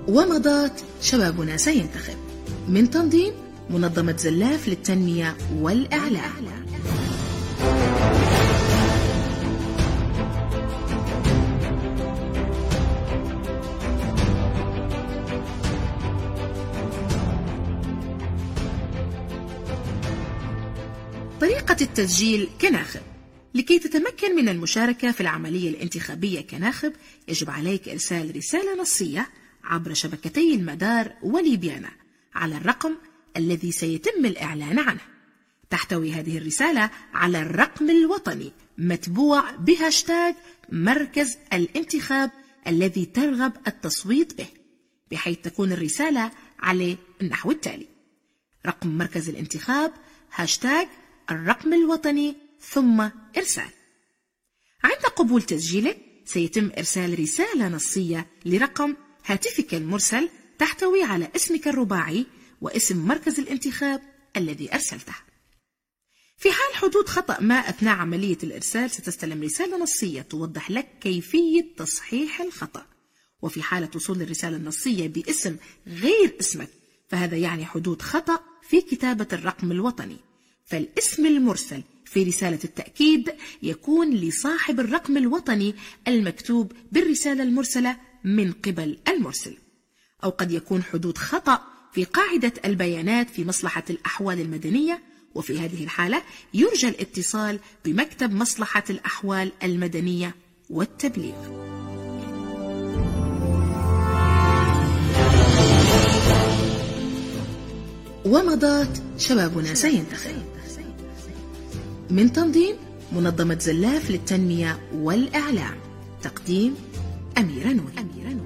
ومضات شبابنا سينتخب، من تنظيم منظمة زلاف للتنمية والإعلام. طريقة التسجيل كناخب. لكي تتمكن من المشاركة في العملية الانتخابية كناخب، يجب عليك إرسال رسالة نصية عبر شبكتي المدار وليبيانا على الرقم الذي سيتم الإعلان عنه. تحتوي هذه الرسالة على الرقم الوطني متبوع بهاشتاج مركز الانتخاب الذي ترغب التصويت به، بحيث تكون الرسالة على النحو التالي: رقم مركز الانتخاب، هاشتاج الرقم الوطني، ثم إرسال. عند قبول تسجيلك سيتم إرسال رسالة نصية لرقم هاتفك المرسل تحتوي على اسمك الرباعي واسم مركز الانتخاب الذي أرسلته. في حال حدوث خطأ ما أثناء عملية الإرسال ستستلم رسالة نصية توضح لك كيفية تصحيح الخطأ. وفي حالة وصول الرسالة النصية باسم غير اسمك فهذا يعني حدوث خطأ في كتابة الرقم الوطني، فالاسم المرسل في رسالة التأكيد يكون لصاحب الرقم الوطني المكتوب بالرسالة المرسلة من قبل المرسل. أو قد يكون حدوث خطأ في قاعدة البيانات في مصلحة الأحوال المدنية، وفي هذه الحالة يرجى الاتصال بمكتب مصلحة الأحوال المدنية والتبليغ. ومضات شبابنا سينتخب، من تنظيم منظمة زلاف للتنمية والإعلام، تقديم أميرة نور.